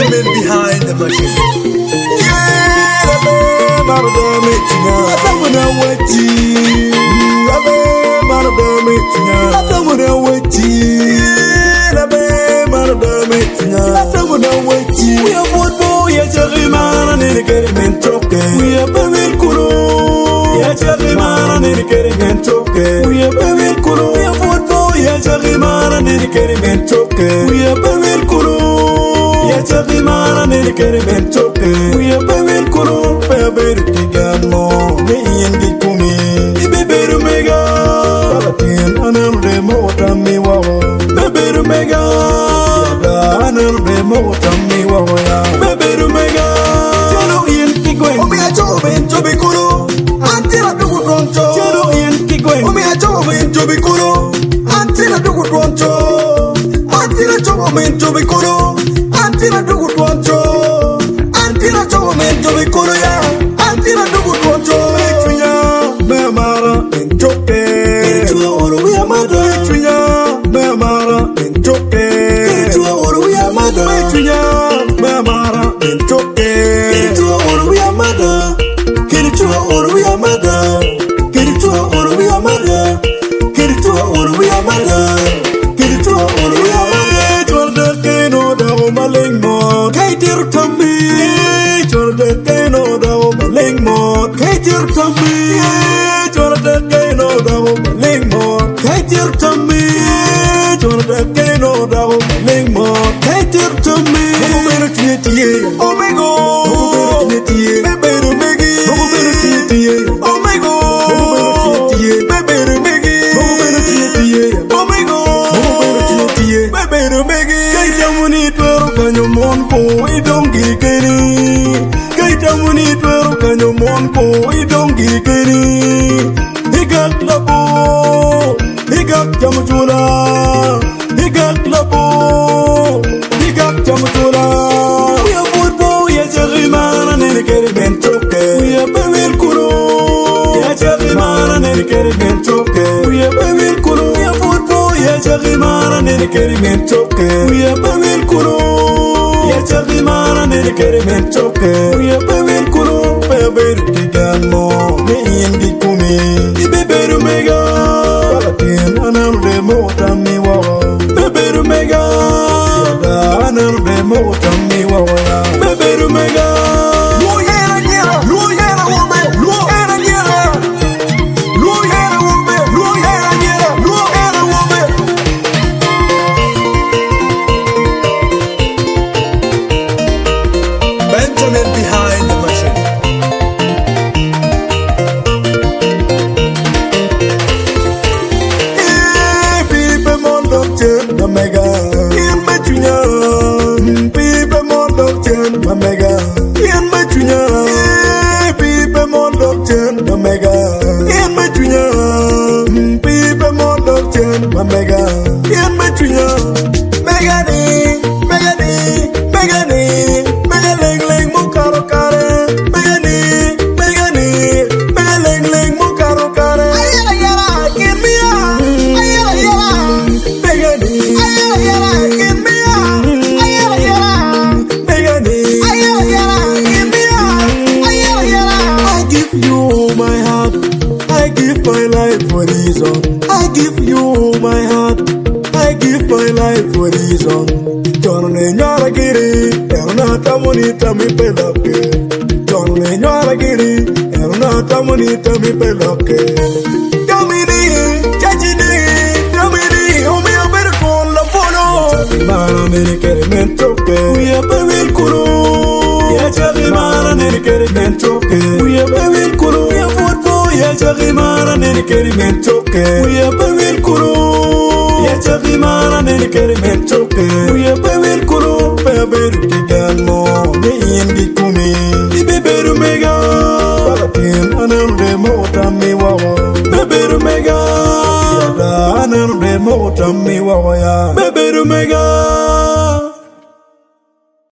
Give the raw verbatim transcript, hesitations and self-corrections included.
Benjamin behind the machine. Yeah, abe marada metinya. Atamuna wati. Abe marada metinya. Atamuna wati. Yeah, abe marada metinya. Atamuna wati. We are football, ya jarimana ne kerementoke. We are bamil kuro. Ya jarimana ne kerementoke. We are bamil kuro. We are football, ya jarimana ne kerementoke. We are bamil kuro. Ya jarimana ne kerementoke. We are bamil kuro. Beberu kigamo. Me yendi kumi. Beberu mega. Talatin anam remo tami wawo. Beberu mega. Anam remo tami wawo ya. Beberu mega. Jalo yen kigwen. Omi ajo ben jobi kuro. Antila dugu roncho. Jalo yen kigwen. Omi ajo ben jobi kuro. Antila dugu roncho. Antila jobo ben jobi kuro. Antila dugu roncho. Antila jobo ben jobi kuro ya. Antila dugu roncho. Mechunya memara enjoke. Kirichua oro ya mada. Mechunya memara enjoke. Kirichua oro ya mada. Mechunya memara enjoke. Kirichua oro ya mada. Kirichua oro ya mada. Kirichua oro ya mada. Kirichua oro ya mada. Kirichua oro ya mada. Chorda keno da o malengmo. Kaitir tambi. Chorda keno da o malengmo. Kaitir tambi. Chorda keno da o malengmo. Kaitir tambi. Chorda keno da o malengmo. Kaitir tambi. Omo bero tiye Omego. Omo bero tiye. Beberu megi. Omo bero tiye Omego. Omo bero tiye. Beberu megi. Omo bero tiye Omego. Omo bero tiye. Beberu megi. Kaita muni twero kanyo monko idongi keri. Kaita muni twero kanyo monko idongi keri. Higak labo. Higak jamutula. Higak labo. Higak jamutula. We are football, ya jarimana ne kerementoke. We are bamil kuro. Ya jarimana ne kerementoke. We are bamil kuro. We are football, ya jarimana ne kerementoke. We are bamil kuro. Ya jarimana ne kerementoke. We are bamil kuro. Beberu kigamo. Me yendi kumi. Beberu mega. Talatin anam remo tami wawo. Beberu mega. Anam remo tami wawo ya. Beberu mega. Luo yera yera. Luo yera wombe. Luo yera yera. Luo yera wombe. Luo yera yera. Luo yera wombe. Benjamin behind the machine. Eh, pipe mondo chen na mega. Yen mechunya. Pipe mondo chen na mega. Yen mechunya. Eh, pipe mondo chen na mega. Yen mechunya. Pipe mondo chen na mega. Yen mechunya. Mega ni, mega ni, mega ni, mega ling ling mo karo kare. Mega ni, mega ni, mega ling ling mo karo kare. Ayala yala, give me a. Ayala yala, mega ni. Ayala yala, give me a. Ayala yala, mega ni. Ayala yala, give me a. Ayala yala. I give you my heart. I give my life for reason. I give you my heart. I give my life for reason. John ne nyara giri, erna tamuni tami peloke. John ne nyara giri, erna tamuni tami peloke. Kamini, chachini, kamini, umi aber con la polo. Mana ne kerementoke, we are bamil kuro. Ya jarimana ne kerementoke, we are bamil kuro. Ya football, ya jarimana ne kerementoke, we are bamil kuro. Ya jarimana ne kerementoke, we are bamil kuro. Beberu kigamo, me yendi kumi. Beberu me